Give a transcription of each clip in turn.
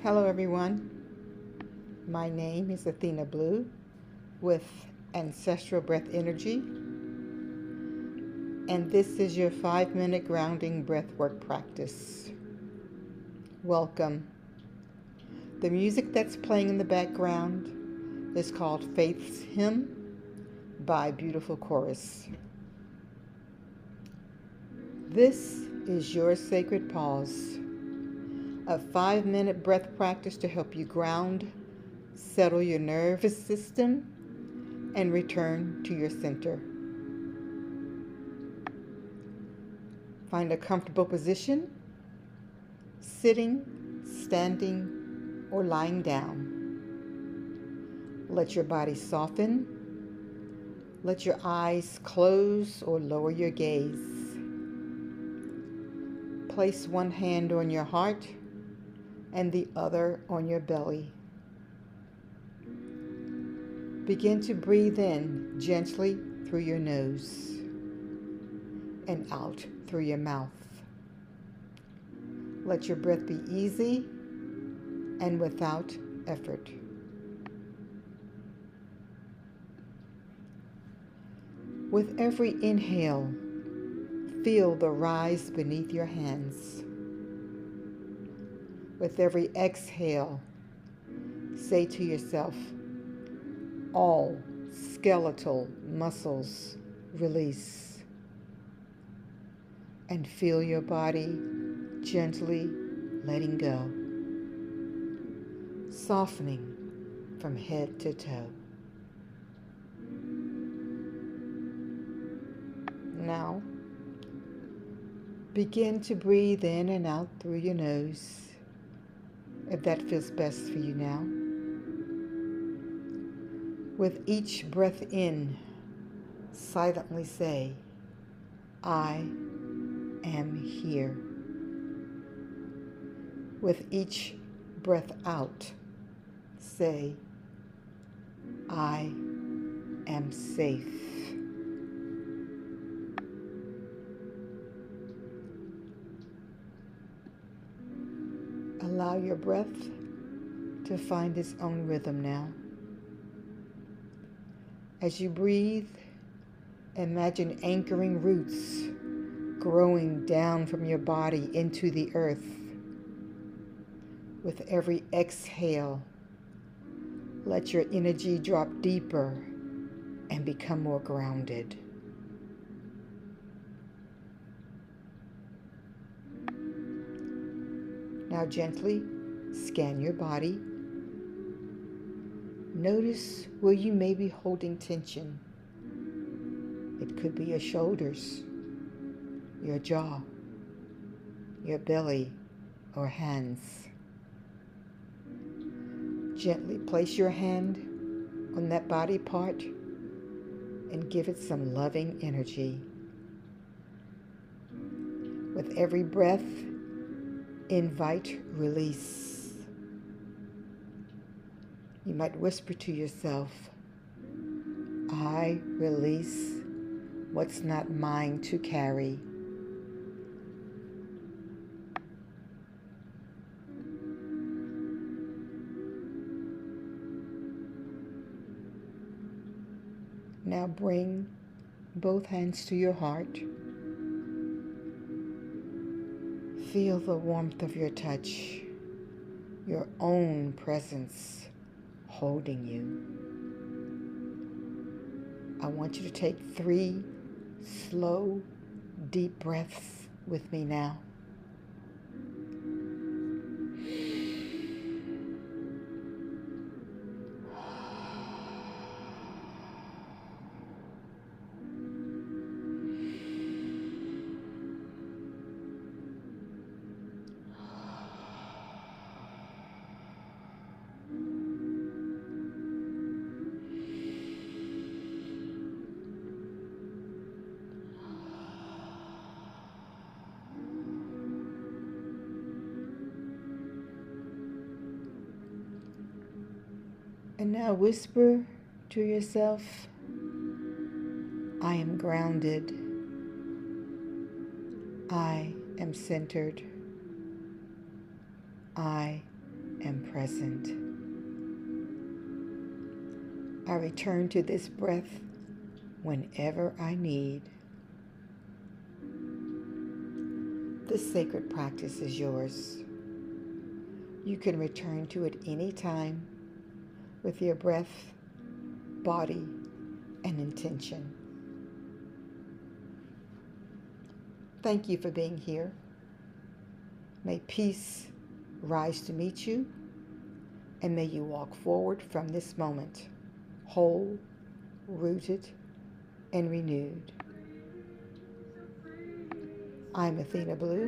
Hello, everyone. My name is Athena Blue with Ancestral Breath Energy, and this is your 5-minute grounding breathwork practice. Welcome. The music that's playing in the background is called Faith's Hymn by Beautiful Chorus. This is your sacred pause, a 5-minute breath practice to help you ground, settle your nervous system, and return to your center. Find a comfortable position, sitting, standing, or lying down. Let your body soften. Let your eyes close or lower your gaze. Place one hand on your heart and the other on your belly. Begin to breathe in gently through your nose and out through your mouth. Let your breath be easy and without effort. With every inhale, feel the rise beneath your hands. With every exhale, say to yourself, all skeletal muscles release. And feel your body gently letting go, softening from head to toe. Now, begin to breathe in and out through your nose, if that feels best for you now. With each breath in, silently say, I am here. With each breath out, say, I am safe. Allow your breath to find its own rhythm now. As you breathe, imagine anchoring roots growing down from your body into the earth. With every exhale, let your energy drop deeper and become more grounded. Now gently scan your body. Notice where you may be holding tension. It could be your shoulders, your jaw, your belly, or hands. Gently place your hand on that body part and give it some loving energy. With every breath, invite release. You might whisper to yourself, I release what's not mine to carry. Now bring both hands to your heart. Feel the warmth of your touch, your own presence holding you. I want you to take 3 slow, deep breaths with me now. And now whisper to yourself, I am grounded. I am centered. I am present. I return to this breath whenever I need. This sacred practice is yours. You can return to it anytime with your breath, body, and intention. Thank you for being here. May peace rise to meet you, and may you walk forward from this moment whole, rooted, and renewed. I'm Athena Blue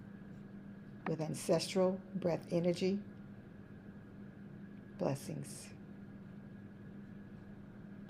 with Ancestral Breath Energy. Blessings.